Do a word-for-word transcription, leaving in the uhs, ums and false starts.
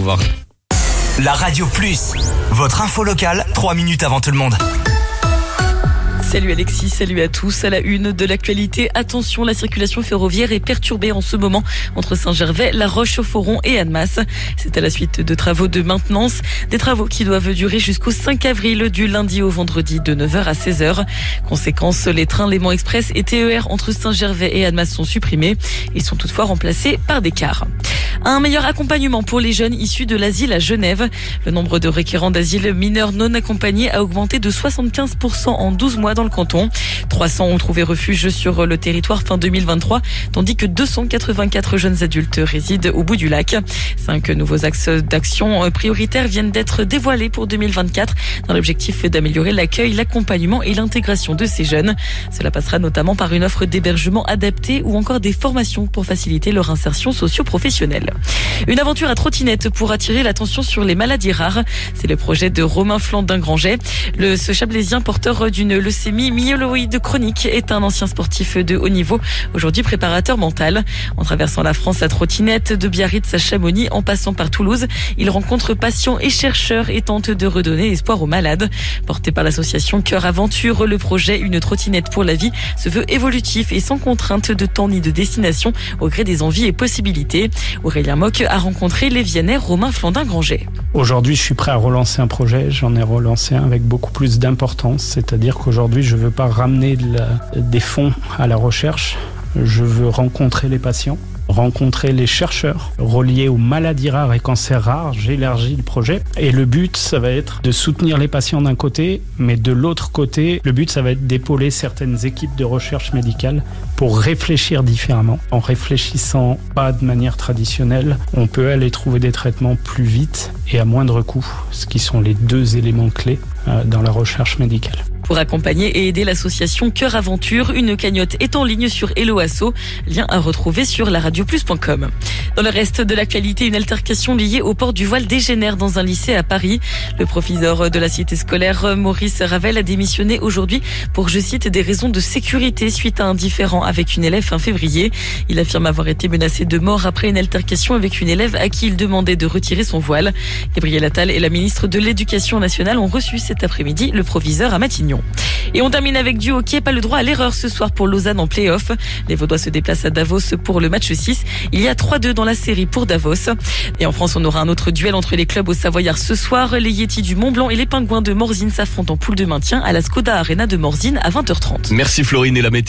voir. La Radio Plus, votre info locale, trois minutes avant tout le monde. Salut Alexis, salut à tous. À la une de l'actualité, attention, la circulation ferroviaire est perturbée en ce moment entre Saint-Gervais, La Roche-au-Foron et Annemasse. C'est à la suite de travaux de maintenance, des travaux qui doivent durer jusqu'au cinq avril, du lundi au vendredi de neuf heures à seize heures. Conséquence, les trains Léman Express et T E R entre Saint-Gervais et Annemasse sont supprimés. Ils sont toutefois remplacés par des cars. Un meilleur accompagnement pour les jeunes issus de l'asile à Genève. Le nombre de requérants d'asile mineurs non accompagnés a augmenté de soixante-quinze pour cent en douze mois dans le canton. trois cents ont trouvé refuge sur le territoire fin deux mille vingt-trois, tandis que deux cent quatre-vingt-quatre jeunes adultes résident au bout du lac. Cinq nouveaux axes d'action prioritaires viennent d'être dévoilés pour deux mille vingt-quatre dans l'objectif d'améliorer l'accueil, l'accompagnement et l'intégration de ces jeunes. Cela passera notamment par une offre d'hébergement adaptée ou encore des formations pour faciliter leur insertion socio-professionnelle. Une aventure à trottinette pour attirer l'attention sur les maladies rares. C'est le projet de Romain Flandin-Granger. Le, ce Chablaisien porteur d'une leucémie myéloïde chronique est un ancien sportif de haut niveau, aujourd'hui préparateur mental. En traversant la France à trottinette, de Biarritz à Chamonix, en passant par Toulouse, il rencontre patients et chercheurs et tente de redonner espoir aux malades. Porté par l'association Cœur Aventure, le projet Une trottinette pour la vie se veut évolutif et sans contrainte de temps ni de destination, au gré des envies et possibilités. Aurélien Moc a rencontré l'Éviennais Romain Flandin-Granger. Aujourd'hui, je suis prêt à relancer un projet. J'en ai relancé un avec beaucoup plus d'importance. C'est-à-dire qu'aujourd'hui, je ne veux pas ramener de la, des fonds à la recherche. Je veux rencontrer les patients, rencontrer les chercheurs reliés aux maladies rares et cancers rares. J'élargis le projet. Et le but, ça va être de soutenir les patients d'un côté, mais de l'autre côté, le but, ça va être d'épauler certaines équipes de recherche médicale pour réfléchir différemment. En réfléchissant pas de manière traditionnelle, on peut aller trouver des traitements plus vite et à moindre coût, ce qui sont les deux éléments clés dans la recherche médicale. Pour accompagner et aider l'association Cœur Aventure, une cagnotte est en ligne sur Hello Asso, lien à retrouver sur la radio plus point com. Dans le reste de l'actualité, une altercation liée au port du voile dégénère dans un lycée à Paris. Le proviseur de la cité scolaire, Maurice Ravel, a démissionné aujourd'hui pour, je cite, des raisons de sécurité suite à un différend avec une élève fin février. Il affirme avoir été menacé de mort après une altercation avec une élève à qui il demandait de retirer son voile. Gabriel Attal et la ministre de l'Éducation nationale ont reçu cet après-midi le proviseur à Matignon. Et on termine avec du hockey, pas le droit à l'erreur ce soir pour Lausanne en play-off. Les Vaudois se déplacent à Davos pour le match six. Il y a trois deux dans la série pour Davos. Et en France, on aura un autre duel entre les clubs au Savoyard ce soir. Les Yétis du Mont-Blanc et les Pingouins de Morzine s'affrontent en poule de maintien à la Skoda Arena de Morzine à vingt heures trente. Merci Florine et la météo.